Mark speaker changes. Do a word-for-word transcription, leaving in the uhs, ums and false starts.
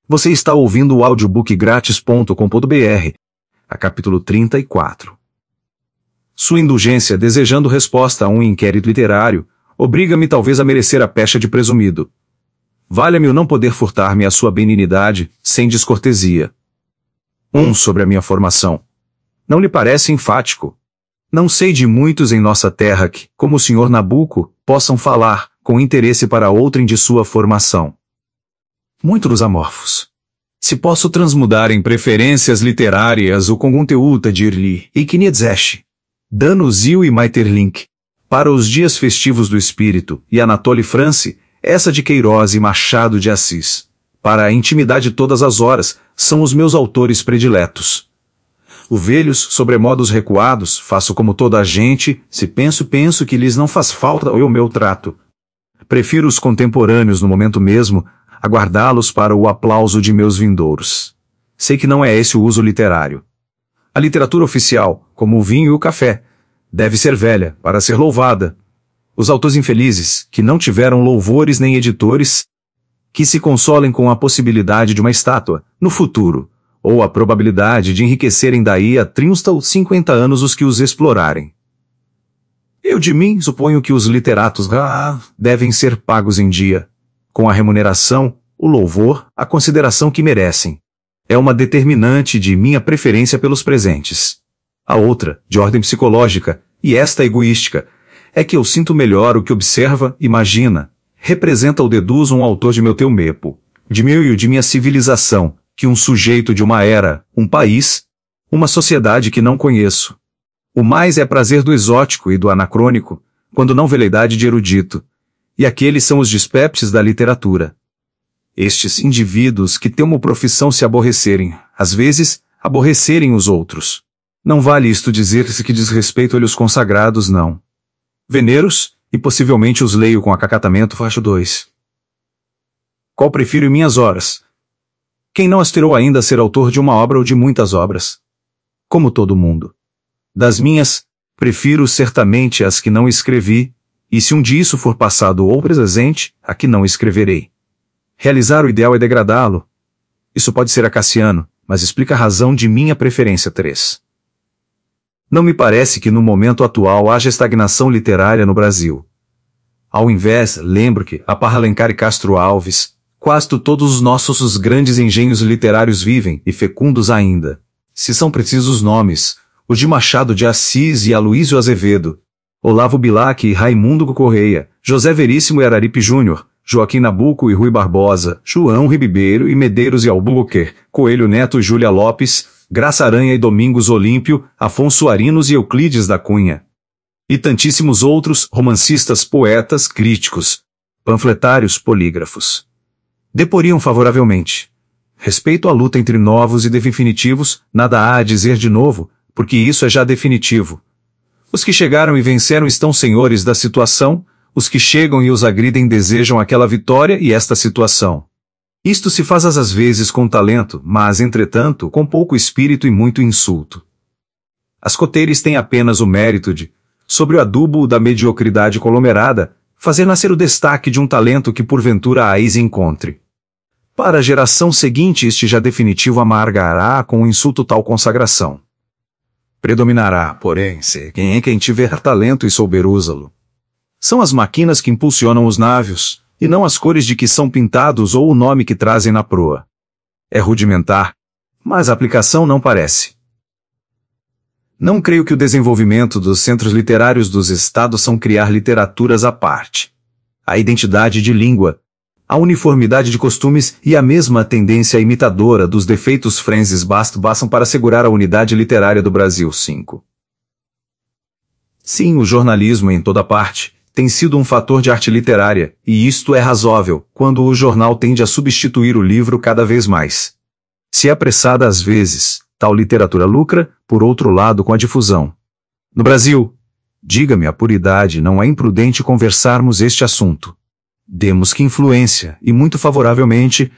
Speaker 1: Você está ouvindo o audiobook grátis ponto com ponto br, a capítulo trinta e quatro. Sua indulgência, desejando resposta a um inquérito literário, obriga-me talvez a merecer a pecha de presumido. Valha-me o não poder furtar-me a sua benignidade, sem descortesia. um. Sobre a minha formação. Não lhe parece enfático? Não sei de muitos em nossa terra que, como o senhor Nabuco, possam falar, com interesse para outrem de sua formação. Muitos amorfos. Se posso transmudar em preferências literárias o conteúdo de Irli e Kniedzesh, Danuzil e Maeterlinck, para os dias festivos do espírito, e Anatole France, essa de Queiroz e Machado de Assis, para a intimidade todas as horas, são os meus autores prediletos. O velhos, sobremodos recuados, faço como toda a gente, se penso, penso que lhes não faz falta o meu trato. Prefiro os contemporâneos no momento mesmo, aguardá-los para o aplauso de meus vindouros. Sei que não é esse o uso literário. A literatura oficial, como o vinho e o café, deve ser velha para ser louvada. Os autores infelizes, que não tiveram louvores nem editores, que se consolem com a possibilidade de uma estátua, no futuro, ou a probabilidade de enriquecerem daí a trinta ou cinquenta anos os que os explorarem. Eu de mim suponho que os literatos ah, devem ser pagos em dia, com a remuneração, o louvor, a consideração que merecem. É uma determinante de minha preferência pelos presentes. A outra, de ordem psicológica, e esta egoística, é que eu sinto melhor o que observa, imagina, representa ou deduz um autor de meu teumepo, de meu e de minha civilização, que um sujeito de uma era, um país, uma sociedade que não conheço. O mais é prazer do exótico e do anacrônico, quando não veleidade de erudito. E aqueles são os dispepses da literatura. Estes indivíduos que têm uma profissão se aborrecerem, às vezes, aborrecerem os outros. Não vale isto dizer-se que diz respeito a olhos consagrados, não. Veneros, e possivelmente os leio com acacatamento, faixo dois. Qual prefiro em minhas horas? Quem não aspirou ainda a ser autor de uma obra ou de muitas obras? Como todo mundo. Das minhas, prefiro certamente as que não escrevi, e se um dia isso for passado ou presente, a que não escreverei. Realizar o ideal é degradá-lo. Isso pode ser acaciano, mas explica a razão de minha preferência três. Não me parece que no momento atual haja estagnação literária no Brasil. Ao invés, lembro que, a par Alencar e Castro Alves, quase todos os nossos os grandes engenhos literários vivem, e fecundos ainda. Se são precisos nomes, os de Machado de Assis e Aloísio Azevedo, Olavo Bilac e Raimundo Correia, José Veríssimo e Araripe Júnior, Joaquim Nabuco e Rui Barbosa, João Ribeiro e Medeiros e Albuquerque, Coelho Neto e Júlia Lopes, Graça Aranha e Domingos Olímpio, Afonso Arinos e Euclides da Cunha. E tantíssimos outros, romancistas, poetas, críticos, panfletários, polígrafos. Deporiam favoravelmente. Respeito à luta entre novos e definitivos, nada há a dizer de novo, porque isso é já definitivo. Os que chegaram e venceram estão senhores da situação, os que chegam e os agridem desejam aquela vitória e esta situação. Isto se faz às vezes com talento, mas, entretanto, com pouco espírito e muito insulto. As coteiras têm apenas o mérito de, sobre o adubo da mediocridade conglomerada, fazer nascer o destaque de um talento que porventura a eis encontre. Para a geração seguinte este já definitivo amargará com o insulto tal consagração. Predominará, porém, se quem é quem tiver talento e souber usá-lo. São as máquinas que impulsionam os navios, e não as cores de que são pintados ou o nome que trazem na proa. É rudimentar, mas a aplicação não parece. Não creio que o desenvolvimento dos centros literários dos estados são criar literaturas à parte. A identidade de língua, a uniformidade de costumes e a mesma tendência imitadora dos defeitos franzes bastam para assegurar a unidade literária do Brasil. cinco. Sim, o jornalismo em toda parte tem sido um fator de arte literária, e isto é razoável, quando o jornal tende a substituir o livro cada vez mais. Se apressada às vezes, tal literatura lucra, por outro lado, com a difusão. No Brasil, diga-me a puridade, não é imprudente conversarmos este assunto. Demos que influência, e muito favoravelmente,